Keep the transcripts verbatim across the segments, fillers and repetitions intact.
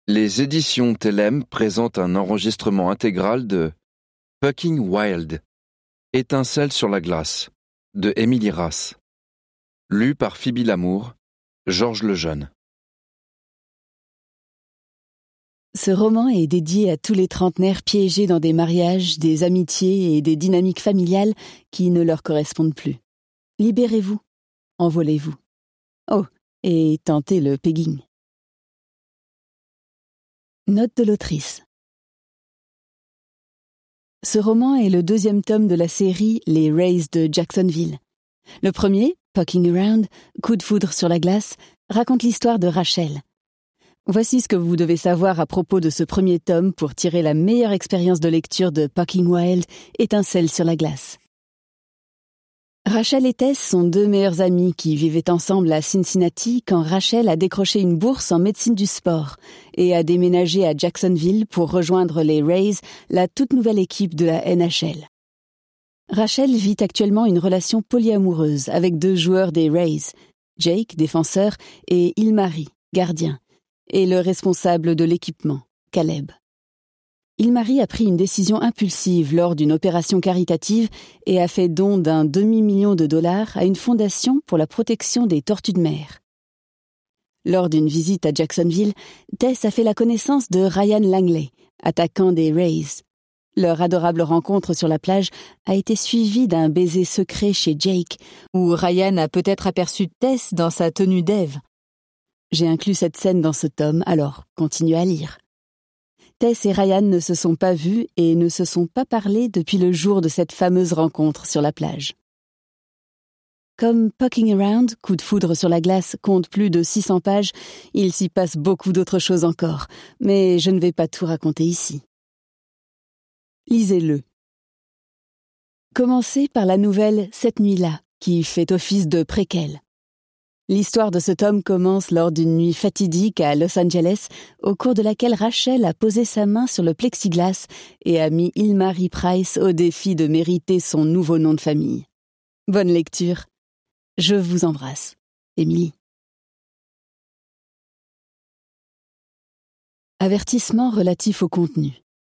Les éditions Telem présentent un enregistrement intégral de Fucking Wild, Étincelle sur la glace, de Émilie Rasse. Lu par Phoebe Lamour, Georges Lejeune. Ce roman est dédié à tous les trentenaires piégés dans des mariages, des amitiés et des dynamiques familiales qui ne leur correspondent plus. Libérez-vous, envolez-vous. Oh, et tentez le pegging. Note de l'autrice. Ce roman est le deuxième tome de la série Les Rays de Jacksonville. Le premier, Pucking Around, Coup de foudre sur la glace, raconte l'histoire de Rachel. Voici ce que vous devez savoir à propos de ce premier tome pour tirer la meilleure expérience de lecture de Pucking Wild, Étincelle sur la glace. Rachel et Tess sont deux meilleures amies qui vivaient ensemble à Cincinnati quand Rachel a décroché une bourse en médecine du sport et a déménagé à Jacksonville pour rejoindre les Rays, la toute nouvelle équipe de la N H L. Rachel vit actuellement une relation polyamoureuse avec deux joueurs des Rays, Jake, défenseur, et Ilmari, gardien, et le responsable de l'équipement, Caleb. Ilmari a pris une décision impulsive lors d'une opération caritative et a fait don d'un demi-million de dollars à une fondation pour la protection des tortues de mer. Lors d'une visite à Jacksonville, Tess a fait la connaissance de Ryan Langley, attaquant des Rays. Leur adorable rencontre sur la plage a été suivie d'un baiser secret chez Jake, où Ryan a peut-être aperçu Tess dans sa tenue d'Ève. J'ai inclus cette scène dans ce tome, alors continuez à lire. Tess et Ryan ne se sont pas vus et ne se sont pas parlé depuis le jour de cette fameuse rencontre sur la plage. Comme Pucking Around, Coup de foudre sur la glace, compte plus de six cents pages, il s'y passe beaucoup d'autres choses encore, mais je ne vais pas tout raconter ici. Lisez-le. Commencez par la nouvelle Cette nuit-là, qui fait office de préquel. L'histoire de ce tome commence lors d'une nuit fatidique à Los Angeles, au cours de laquelle Rachel a posé sa main sur le plexiglas et a mis Ilmari Price au défi de mériter son nouveau nom de famille. Bonne lecture. Je vous embrasse. Émilie. Avertissement relatif au contenu.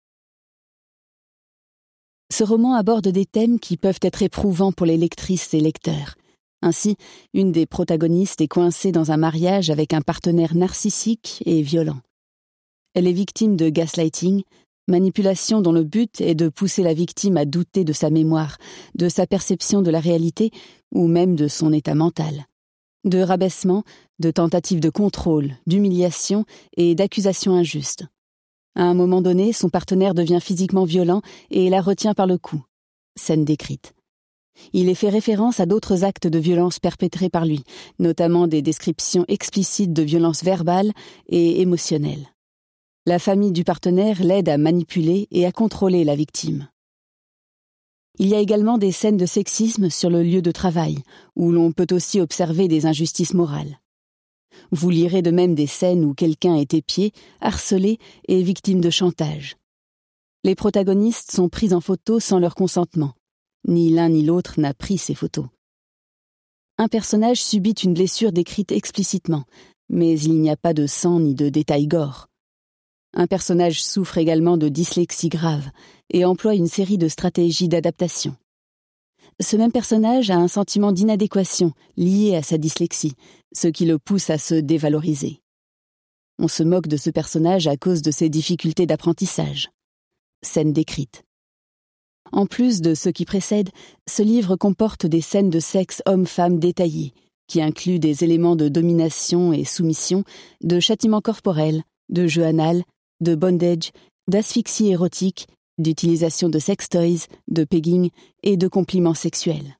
Ce roman aborde des thèmes qui peuvent être éprouvants pour les lectrices et lecteurs. Ainsi, une des protagonistes est coincée dans un mariage avec un partenaire narcissique et violent. Elle est victime de gaslighting, manipulation dont le but est de pousser la victime à douter de sa mémoire, de sa perception de la réalité ou même de son état mental. De rabaissement, de tentatives de contrôle, d'humiliation et d'accusations injustes. À un moment donné, son partenaire devient physiquement violent et la retient par le cou. Scène décrite. Il est fait référence à d'autres actes de violence perpétrés par lui, notamment des descriptions explicites de violences verbales et émotionnelles. La famille du partenaire l'aide à manipuler et à contrôler la victime. Il y a également des scènes de sexisme sur le lieu de travail, où l'on peut aussi observer des injustices morales. Vous lirez de même des scènes où quelqu'un est épié, harcelé et victime de chantage. Les protagonistes sont pris en photo sans leur consentement. Ni l'un ni l'autre n'a pris ces photos. Un personnage subit une blessure décrite explicitement, mais il n'y a pas de sang ni de détails gore. Un personnage souffre également de dyslexie grave et emploie une série de stratégies d'adaptation. Ce même personnage a un sentiment d'inadéquation lié à sa dyslexie, ce qui le pousse à se dévaloriser. On se moque de ce personnage à cause de ses difficultés d'apprentissage. Scène décrite. En plus de ce qui précède, ce livre comporte des scènes de sexe homme-femme détaillées, qui incluent des éléments de domination et soumission, de châtiment corporel, de jeu anal, de bondage, d'asphyxie érotique, d'utilisation de sextoys, de pegging et de compliments sexuels.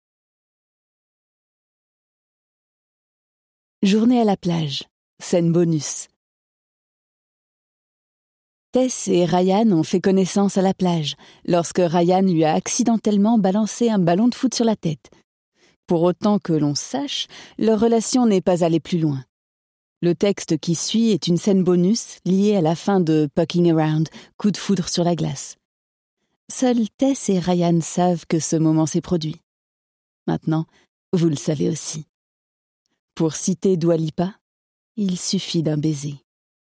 Journée à la plage, scène bonus. Tess et Ryan ont fait connaissance à la plage, lorsque Ryan lui a accidentellement balancé un ballon de foot sur la tête. Pour autant que l'on sache, leur relation n'est pas allée plus loin. Le texte qui suit est une scène bonus liée à la fin de Pucking Around, Coup de foudre sur la glace. Seuls Tess et Ryan savent que ce moment s'est produit. Maintenant, vous le savez aussi. Pour citer Dua Lipa, il suffit d'un baiser.